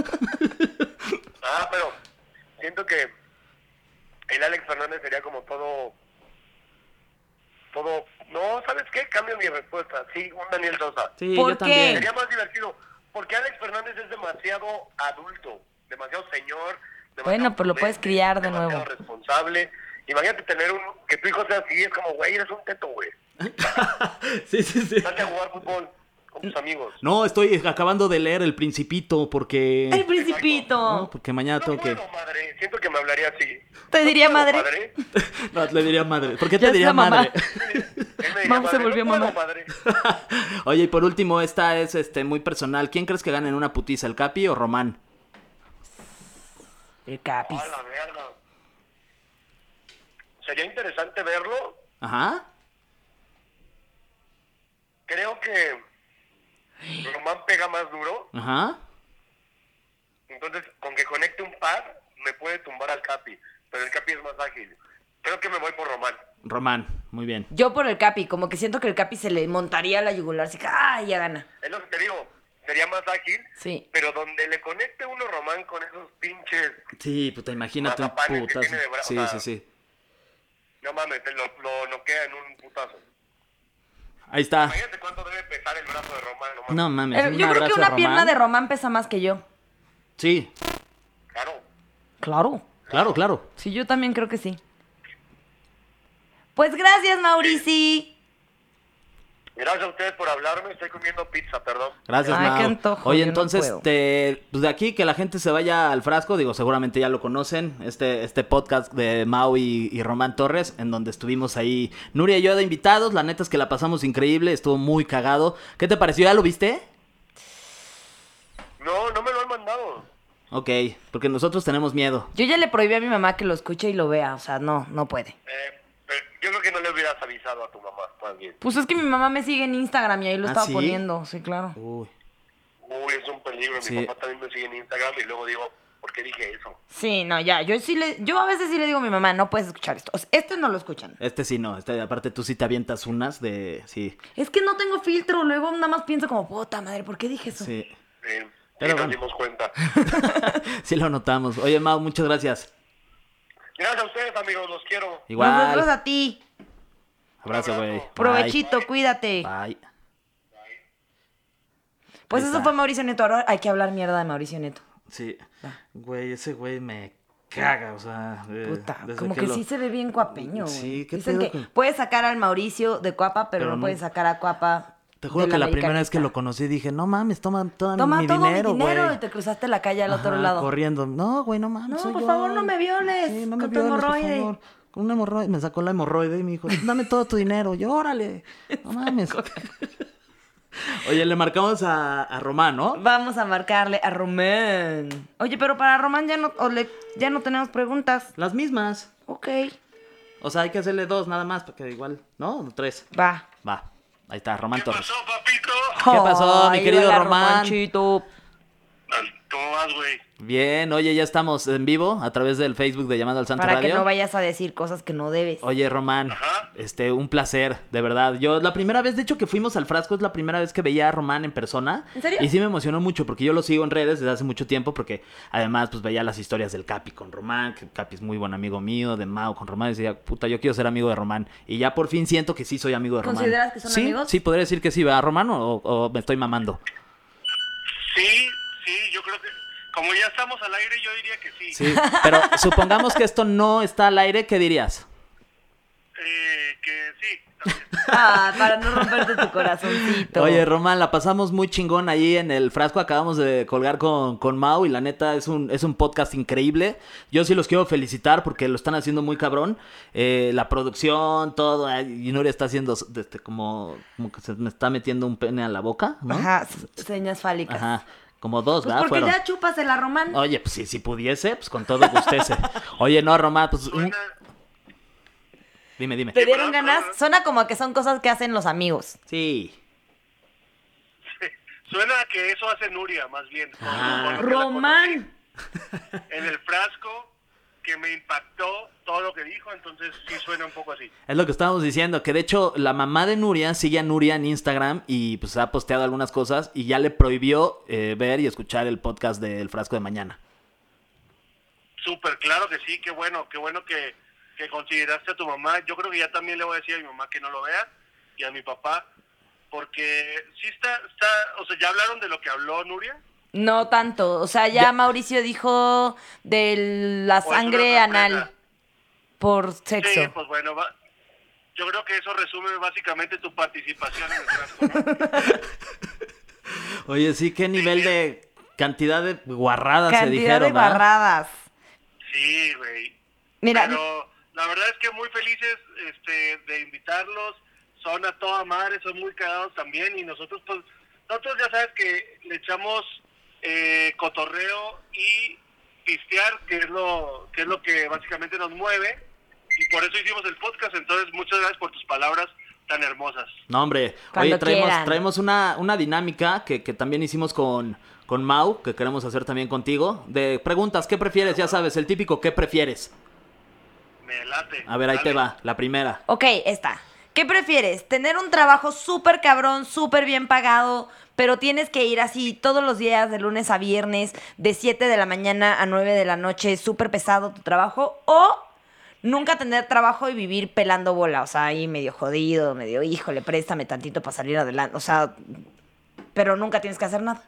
Ah, pero siento que el Alex Fernández sería como todo... Todo... No, ¿sabes qué? Cambio mi respuesta. Sí, un Daniel Sosa. Sí, ¿Por yo qué? también. Sería más divertido. Porque Alex Fernández es demasiado adulto, demasiado señor. demasiado Bueno, pues lo puedes prudente, criar de demasiado nuevo. responsable. Imagínate tener un... Que tu hijo sea así, es como, güey, eres un teto, güey. Sí, sí, sí. Salte a jugar fútbol con tus amigos. No, estoy acabando de leer El Principito porque... El principito. No, porque mañana No tengo que... puedo, madre. Siento que me hablaría así. Te No diría puedo, madre. No, le diría madre. ¿Por qué Ya te es diría la mamá. madre? Él me diría, Mau se madre, volvió no puedo, mamá. madre. Oye, y por último, esta es este muy personal. ¿Quién crees que gane en una putiza, el Capi o Román? El Capis. A la verga. Sería interesante verlo. Ajá. Creo que Román pega más duro. Ajá. Entonces, con que conecte un par, me puede tumbar al Capi. Pero el Capi es más ágil. Creo que me voy por Román. Román, muy bien. Yo por el Capi, como que siento que el Capi se le montaría a la yugular, así que ¡ay, ya gana! Es lo que te digo. Sería más ágil. Sí. Pero donde le conecte uno Román con esos pinches... Sí, puta, imagínate un Mazapanes que putazo. tiene de bra- Sí, o sí, sea, sí. No mames, te lo, lo noquea en un putazo. Ahí está. Imagínate cuánto debe pesar el brazo de Román. No mames. No mames. Eh, un yo creo que abrazo una de pierna Román. de Román pesa más que yo. Sí, Claro. Claro. claro, claro. Sí, yo también creo que sí. Pues gracias, Maurici. Gracias a ustedes por hablarme. Estoy comiendo pizza, perdón. Gracias, Ay, Mau. qué antojo, Oye, yo no entonces, puedo. te- pues de aquí que la gente se vaya al frasco, digo, seguramente ya lo conocen, este, este podcast de Mau y, y Román Torres, en donde estuvimos ahí Nuria y yo de invitados, la neta es que la pasamos increíble, estuvo muy cagado. ¿Qué te pareció? ¿Ya lo viste? No, no me lo han mandado. Ok, porque nosotros tenemos miedo. Yo ya le prohibí a mi mamá que lo escuche y lo vea. O sea, no, no puede. Eh, pero yo creo que no le hubieras avisado a tu mamá, más bien. Pues es que mi mamá me sigue en Instagram y ahí lo ¿Ah, estaba sí? poniendo. Sí, claro. Uy. Uy, es un peligro. Mi Sí. papá también me sigue en Instagram y luego digo, ¿por qué dije eso? Sí, no, ya. Yo sí le, yo a veces sí le digo a mi mamá, no puedes escuchar esto. O sea, este no lo escuchan. Este sí no, este, aparte tú sí te avientas unas de... Sí, Es que no tengo filtro. Luego nada más pienso como, puta madre, ¿por qué dije eso? sí. Eh, Pero y nos bueno. dimos cuenta. Sí lo notamos. Oye, Mau, muchas gracias. Gracias a ustedes, amigos. Los quiero. Igual. Nosotros a ti. Abrazo, güey. Bye. Provechito, cuídate. Bye. Pues Ahí eso está. fue Mauricio Neto. Ahora hay que hablar mierda de Mauricio Neto. Sí. Güey, ese güey me caga, o sea... eh, Puta, desde como que, lo- sí se ve bien cuapeño. güey. Sí, ¿qué Dicen pedo que con- puedes sacar al Mauricio de Cuapa, pero, Pero no, no- puedes sacar a Cuapa. Te juro del que la primera vez que americanista. lo conocí dije, no mames, toma todo Toma mi todo dinero, mi dinero güey. y te cruzaste la calle al otro Ajá, lado. corriendo. No, güey, no mames, No, soy por yo. favor, no me violes, Sí, no me con tu violes, por hemorroide. favor. Con una hemorroide. Me sacó la hemorroide y me dijo, dame todo tu dinero. Yo, órale. No mames. Oye, le marcamos a, a Román, ¿no? Vamos a marcarle a Román. Oye, pero para Román ya no, o le- ya no tenemos preguntas. Las mismas. Ok. O sea, hay que hacerle dos nada más, porque igual, ¿no? Tres. Va. Va. Ahí está, Román ¿Qué Torres. pasó, papito? ¿Qué pasó, mi Ay, querido hola, Román? Romanchito. ¿Cómo vas, güey? Bien, oye, ya estamos en vivo a través del Facebook de Llamando al Santo Para Radio. que no vayas a decir cosas que no debes. Oye, Román, Ajá. este, un placer, de verdad. Yo, la primera vez, de hecho, que fuimos al Frasco, es la primera vez que veía a Román en persona. ¿En serio? Y sí me emocionó mucho, porque yo lo sigo en redes desde hace mucho tiempo, porque además, pues, veía las historias del Capi con Román, que Capi es muy buen amigo mío, de Mau con Román, y decía, puta, yo quiero ser amigo de Román. Y ya por fin siento que sí soy amigo de Román. ¿Consideras que son ¿Sí? amigos? Sí, podría decir que sí, ¿verdad, Román? O, o me estoy mamando. Sí, sí, yo creo que... Como ya estamos al aire, yo diría que sí. Sí, pero supongamos que esto no está al aire, ¿qué dirías? Eh, que sí, también. Ah, para no romperte tu corazoncito. Oye, Román, la pasamos muy chingón ahí en el Frasco. Acabamos de colgar con, con Mau y la neta es un, es un podcast increíble. Yo sí los quiero felicitar porque lo están haciendo muy cabrón. Eh, la producción, todo. ay, Y Nuria está haciendo este, como, como que se me está metiendo un pene a la boca, ¿no? Ajá, s- señas fálicas. Ajá. Como dos, Pues ¿verdad? porque Fueron. ya chúpasela, Román. Oye, pues si, si pudiese, pues con todo gustese. Oye, no, Román, pues... un- Suena, Dime, dime. ¿Te dieron perdón, ganas? perdón. Suena como que son cosas que hacen los amigos. Sí. suena a que eso hace Nuria, más bien. Con- Ah. con lo que la Román. conocí En el Frasco, que me impactó todo lo que dijo, entonces sí suena un poco así. Es lo que estábamos diciendo, que de hecho la mamá de Nuria sigue a Nuria en Instagram y pues ha posteado algunas cosas y ya le prohibió eh, ver y escuchar el podcast del Frasco de Mañana. Súper, claro que sí, qué bueno, qué bueno que, que consideraste a tu mamá. Yo creo que ya también le voy a decir a mi mamá que no lo vea y a mi papá, porque sí está, está, o sea, ya hablaron de lo que habló Nuria. No tanto. O sea, ya, Ya. Mauricio dijo de la ¿O es una sangre sorpresa? anal por sexo. Sí, pues bueno, va- yo creo que eso resume básicamente tu participación en el Frasco, ¿no? Oye, sí, qué nivel de cantidad de guarradas se Cantidad dijeron, de ¿verdad? barradas. Sí, güey. Mira, Pero la verdad es que muy felices este, de invitarlos. Son a toda madre, son muy cagados también. Y nosotros, pues, nosotros ya sabes que le echamos eh, cotorreo y pistear, que es lo que es lo que básicamente nos mueve. Y por eso hicimos el podcast. Entonces, muchas gracias por tus palabras tan hermosas. No, hombre. Cuando Oye, traemos, quieran. traemos una, una dinámica que, que también hicimos con, con Mau, que queremos hacer también contigo. De preguntas, ¿qué prefieres? Ya sabes, el típico ¿qué prefieres? Me late. A ver, ahí te Dale. va, la primera. ok, esta. ¿Qué prefieres? ¿Tener un trabajo súper cabrón, súper bien pagado, pero tienes que ir así todos los días, de lunes a viernes, de siete de la mañana a nueve de la noche, súper pesado tu trabajo? ¿O nunca tener trabajo y vivir pelando bola? O sea, ahí medio jodido, medio, híjole, préstame tantito para salir adelante. O sea, pero nunca tienes que hacer nada.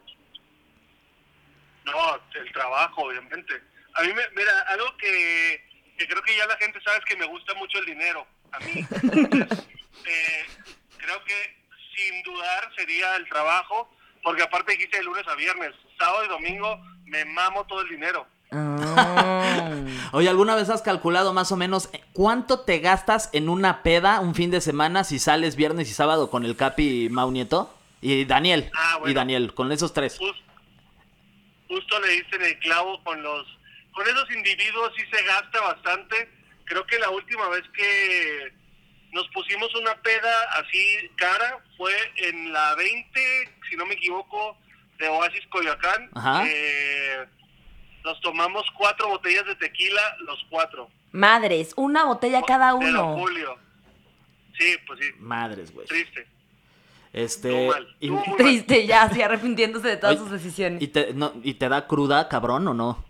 No, el trabajo, obviamente. A mí, me, mira, algo que, que creo que ya la gente sabe es que me gusta mucho el dinero. A mí. Entonces, eh, creo que sin dudar sería el trabajo, porque aparte dijiste de lunes a viernes, sábado y domingo me mamo todo el dinero. Ah. Oye, ¿alguna vez has calculado más o menos cuánto te gastas en una peda un fin de semana si sales viernes y sábado con el Capi, Mau Nieto? Y Daniel, Ah, bueno. y Daniel, con esos tres. Jus- justo le diste en el clavo con los, con esos individuos, sí se gasta bastante. Creo que la última vez que nos pusimos una peda así cara fue en la veinte, si no me equivoco, de Oasis Coyoacán. Ajá. Eh, nos tomamos cuatro botellas de tequila, los cuatro. Madres, una botella cada De Don uno. Julio. Sí, pues sí, Madres, güey. triste. Este. Estuvo mal, y, estuvo muy mal. Triste, ya, así arrepintiéndose de todas Oye, sus decisiones. y te, no, ¿Y te da cruda, cabrón, o no?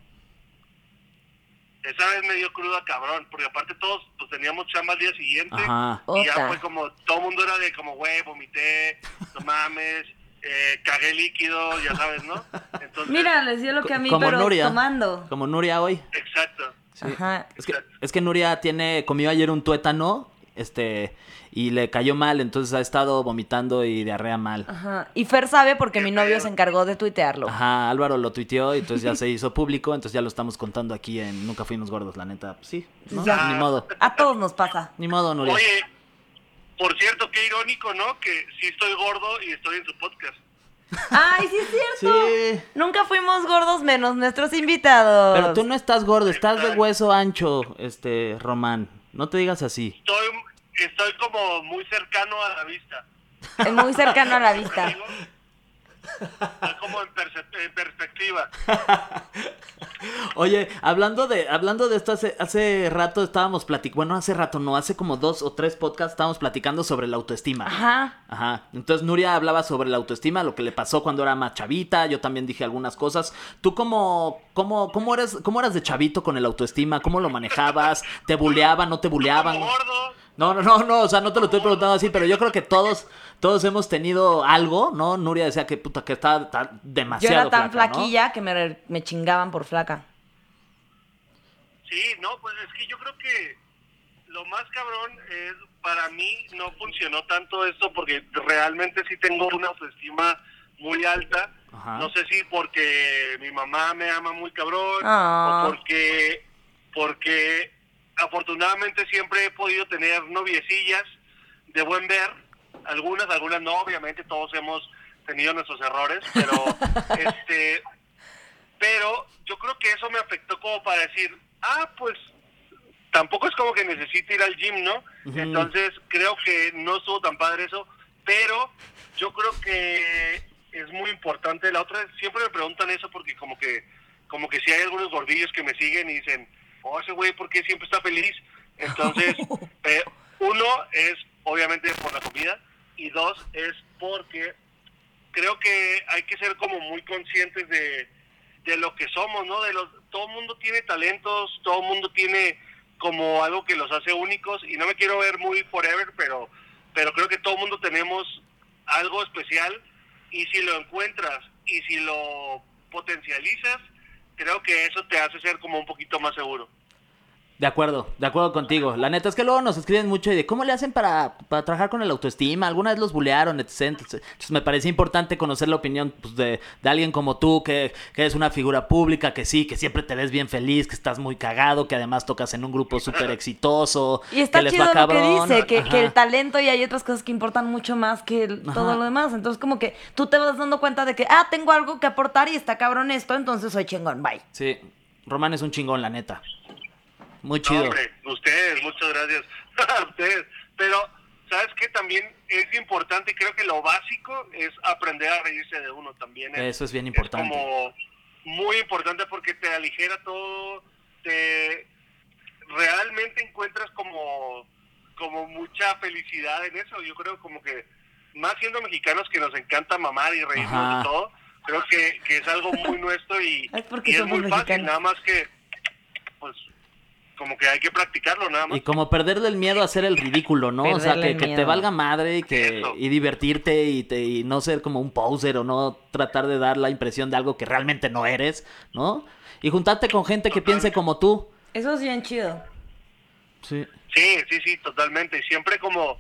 Esa vez me dio cruda cabrón, porque aparte todos pues teníamos chamba al día siguiente. Ajá. Y ya Ota. fue como, todo el mundo era de como, güey, vomité, no mames, eh, cagué líquido, ya sabes, ¿no? Entonces, Mira, les dio lo que a mí, Como pero Nuria. tomando. Como Nuria hoy. exacto. Sí. Ajá. Es que, es que Nuria tiene, comió ayer un tuétano, este, y le cayó mal, entonces ha estado vomitando y diarrea mal. Ajá. Y Fer sabe porque Qué mi novio feo. se encargó de tuitearlo. Ajá, Álvaro lo tuiteó y entonces ya se hizo público, entonces ya lo estamos contando aquí en Nunca Fuimos Gordos, la neta. Pues sí, ¿no? Ya. Ni modo. A todos nos pasa. Ni modo, Nuria. Oye, por cierto, qué irónico, ¿no? Que sí estoy gordo y estoy en su podcast. Ay, sí es cierto. Sí. Nunca fuimos gordos menos nuestros invitados. Pero tú no estás gordo, estás de Exacto. hueso ancho, este, Román. No te digas así. Estoy, estoy como muy cercano a la vista. Es muy cercano a la vista. Digo, estoy como en, perce- en perspectiva. Oye, hablando de hablando de esto, hace, hace rato estábamos platicando, bueno, hace rato no, hace como dos o tres podcasts estábamos platicando sobre la autoestima. Ajá. Ajá. Entonces Nuria hablaba sobre la autoestima, lo que le pasó cuando era más chavita, yo también dije algunas cosas. ¿Tú cómo, cómo, cómo eres, cómo eras de chavito con el autoestima? ¿Cómo lo manejabas? ¿Te buleaban, no te buleaban? Como gordo. No, no, no, no, o sea, no te lo estoy preguntando así, pero yo creo que todos, todos hemos tenido algo, ¿no? Nuria decía que puta, que estaba tan- Yo demasiado era tan flaca, ¿no? flaquilla que me, me chingaban por flaca. Sí, no, pues es que yo creo que lo más cabrón es, para mí no funcionó tanto esto porque realmente sí tengo una autoestima muy alta. Ajá. No sé si porque mi mamá me ama muy cabrón Ah. o porque, porque afortunadamente siempre he podido tener noviecillas de buen ver. Algunas, algunas no, obviamente todos hemos tenido nuestros errores, pero este, pero yo creo que eso me afectó como para decir, ah, pues tampoco es como que necesite ir al gym, ¿no? Ujú. Entonces creo que no estuvo tan padre eso, pero yo creo que es muy importante. La otra, siempre me preguntan eso porque como que como que si hay algunos gordillos que me siguen y dicen, oh, ese güey, ¿por qué siempre está feliz? Entonces, eh, uno es obviamente por la comida y dos es porque creo que hay que ser como muy conscientes de, de lo que somos, ¿no? De los, todo el mundo tiene talentos, todo el mundo tiene como algo que los hace únicos y no me quiero ver muy forever, pero pero creo que todo el mundo tenemos algo especial y si lo encuentras y si lo potencializas, creo que eso te hace ser como un poquito más seguro. De acuerdo, de acuerdo contigo. La neta es que luego nos escriben mucho y de cómo le hacen para, para trabajar con el autoestima. Alguna vez los bulearon, etcétera. Entonces, entonces me parece importante conocer la opinión pues, de, de alguien como tú, que, que eres una figura pública, que sí, que siempre te ves bien feliz, que estás muy cagado, que además tocas en un grupo súper exitoso. Y está que les chido va lo que cabrón. dice, que, Ajá. que el talento y hay otras cosas que importan mucho más que el- todo Ajá. lo demás. Entonces como que tú te vas dando cuenta de que, ah, tengo algo que aportar y está cabrón esto, entonces soy chingón, bye. Sí, Román es un chingón, la neta. Muy No, chido. hombre, ustedes, muchas gracias a ustedes. Pero, ¿sabes qué? También es importante y creo que lo básico es aprender a reírse de uno también. Es, Eso es bien importante. Es como muy importante porque te aligera todo, te realmente encuentras como, como mucha felicidad en eso. Yo creo como que, más siendo mexicanos que nos encanta mamar y reírnos Ajá. de todo, creo que, que es algo muy nuestro y, Es porque y es somos muy fácil, mexicanos. nada más que, pues, como que hay que practicarlo nada más. Y como perderle el miedo a hacer el ridículo, ¿no? O sea, Perderle que, el que te miedo. valga madre y que Eso. y divertirte y, te, y no ser como un poser o no tratar de dar la impresión de algo que realmente no eres, ¿no? Y juntarte con gente que piense como tú. Eso es bien chido. Sí. Sí, sí, sí, totalmente. Y siempre como,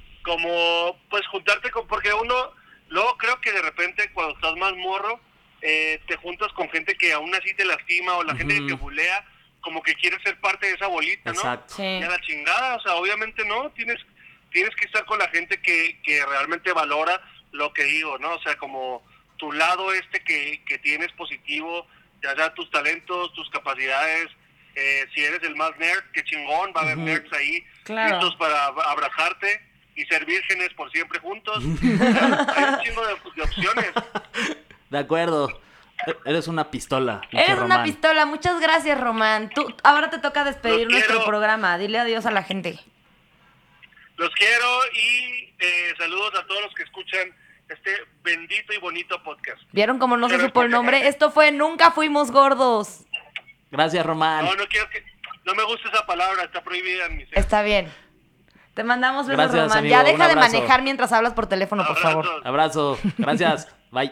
como, pues juntarte con, porque uno, luego creo que de repente cuando estás más morro, eh, te juntas con gente que aún así te lastima o la gente que te Ujú. bulea, como que quiere ser parte de esa bolita, ¿no? Exacto. Sí. Y a la chingada, o sea, obviamente no, tienes, tienes que estar con la gente que, que realmente valora lo que digo, ¿no? O sea, como tu lado este que, que tienes positivo, ya sea tus talentos, tus capacidades, eh, si eres el más nerd, qué chingón, va a haber Ujú. nerds ahí, Claro. listos para ab- abrazarte y ser vírgenes por siempre juntos. Hay un chingo de, de opciones. De acuerdo. E- Eres una pistola. pinche Eres una Román. pistola. Muchas gracias, Román. Tú, ahora te toca despedir Los nuestro quiero. programa. Dile adiós a la gente. Los quiero y eh, saludos a todos los que escuchan este bendito y bonito podcast. ¿Vieron cómo no se Pero supo el porque- nombre? Esto fue Nunca Fuimos Gordos. Gracias, Román. No, no quiero que... No me gusta esa palabra, está prohibida en mi ser. Está bien. Te mandamos besos, Gracias, Román. amigo. Ya Un deja de abrazo. manejar mientras hablas por teléfono, por favor. Abrazos. Abrazo. Gracias. Bye.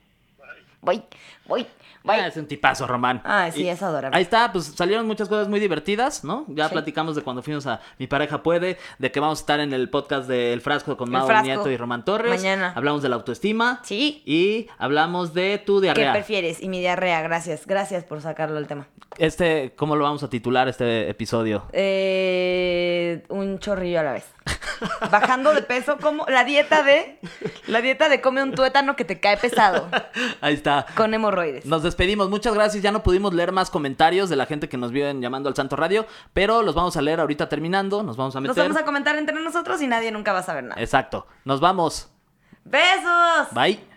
Voy, voy, Ah, voy. es un tipazo, Román. Ay, sí, Y es adorable. Ahí está, pues salieron muchas cosas muy divertidas, ¿no? Ya Sí. platicamos de cuando fuimos a Mi Pareja Puede, de que vamos a estar en el podcast de El Frasco con El Mau Frasco. Nieto y Román Torres. Mañana. Hablamos de la autoestima. Sí. Y hablamos de tu ¿Qué diarrea. prefieres? Y mi diarrea, gracias. Gracias por sacarlo al tema. Este, ¿cómo lo vamos a titular este episodio? Eh, un chorrillo a la vez. Bajando de peso, como la dieta de... La dieta de come un tuétano que te cae pesado. Ahí está. Con hemorroides. Nos despedimos. Muchas gracias. Ya no pudimos leer más comentarios de la gente que nos vio en Llamando al Santo Radio, pero los vamos a leer ahorita terminando. Nos vamos a meter. Nos vamos a comentar entre nosotros y nadie nunca va a saber nada. Exacto. Nos vamos. ¡Besos! Bye.